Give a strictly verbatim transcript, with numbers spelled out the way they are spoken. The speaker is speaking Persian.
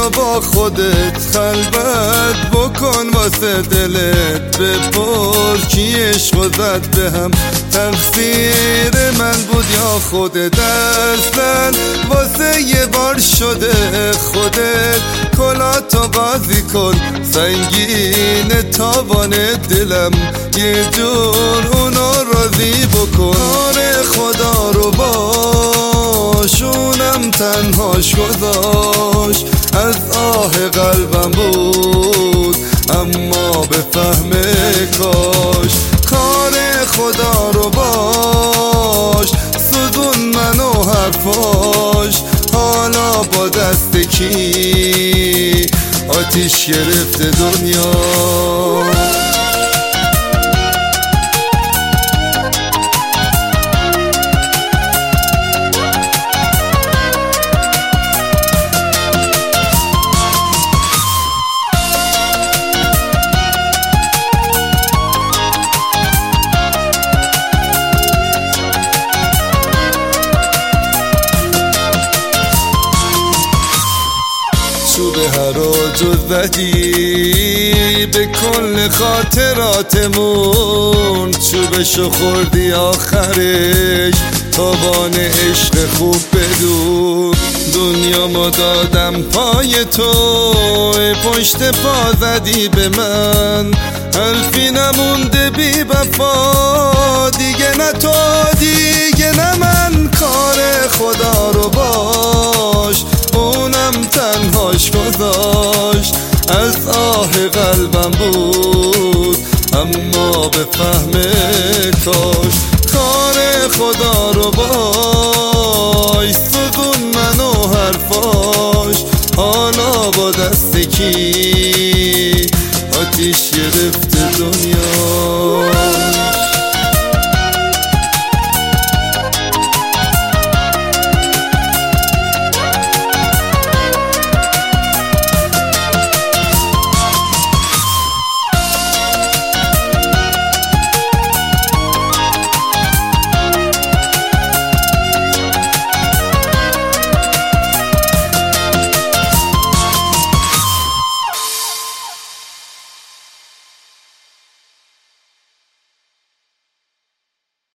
بیا با خودت خلوت بکن واسه دلت، بپرس کی عشق و زد به هم، تقصیر من بود یا خودت؟ اصلا واسه یه بار شده خودت کلاتو قاضی کن، سنگین تاوان دلم یه جور اونو راضی بکن. کار خدا رو باش اونم تنهاش گذاشت، از آه قلبم بود اما به فهم کاش. کار خدا رو باش سوزون منو حرفاش، حالا با دست کی آتیش گرفته دنیا. چوب هراج و زدی به کل خاطراتمون، چوبشو خوردی آخرش تاوان عشق خوب بدون. دنیا ما دادم پای تو، پشت پا زدی به من، حرفی نمونده بی وفا، دیگه نه تو دیگه نه من. کار خدا رو باش اونم تنهاش گذاشت، از آه قلبم بود اما به فهم کاش. کار خدا رو باش سوزون منو حرفاش، حالا با دست کی آتیش گرفت